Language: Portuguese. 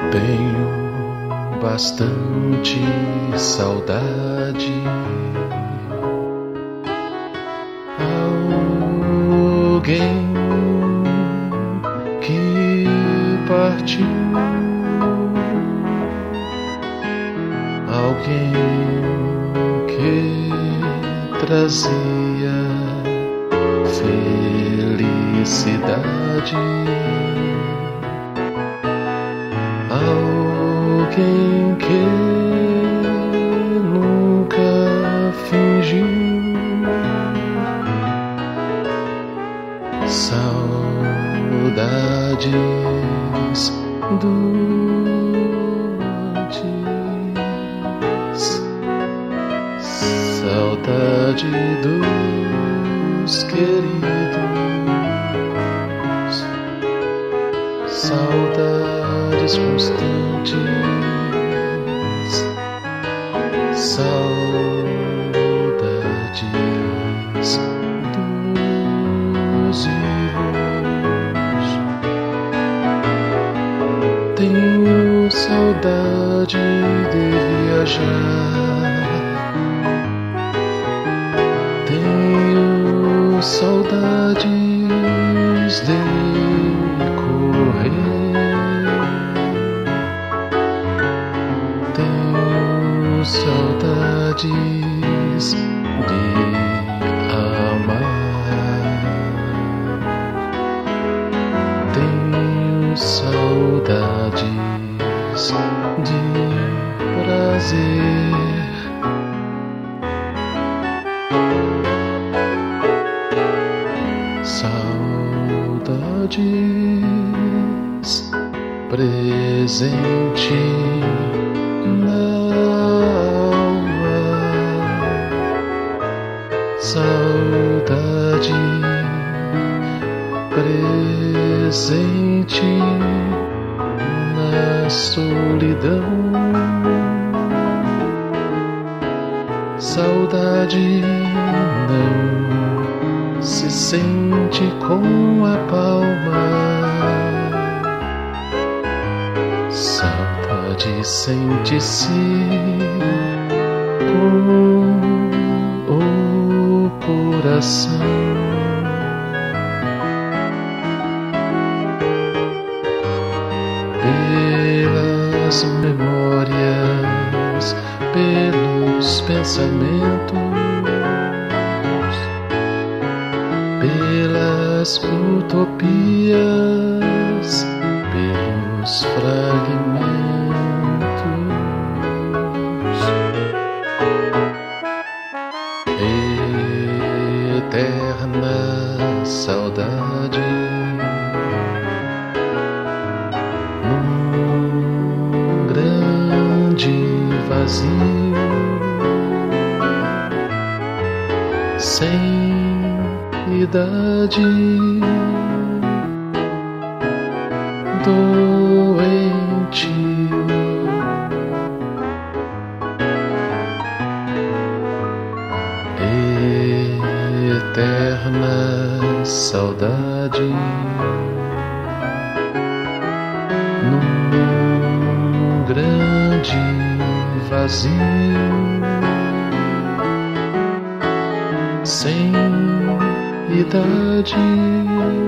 Tenho bastante saudade. Alguém que partiu, alguém que trazia felicidade, alguém que nunca fingiu. Saudades doentes, saudade dos queridos, saudades constantes, saudades dos vivos. Tenho saudade de viajar, tenho saudades de correr, tenho saudades de amar, tenho saudades de prazer. Saudades presente na alma, saudade presente na solidão, saudade não se sente com a palma, saudade sente-se com o coração. Pelas memórias, pelos pensamentos, pelas utopias, pelos fragmentos, eterna saudade num grande vazio, sem idade, doentio, eterna saudade num grande vazio, sem idade,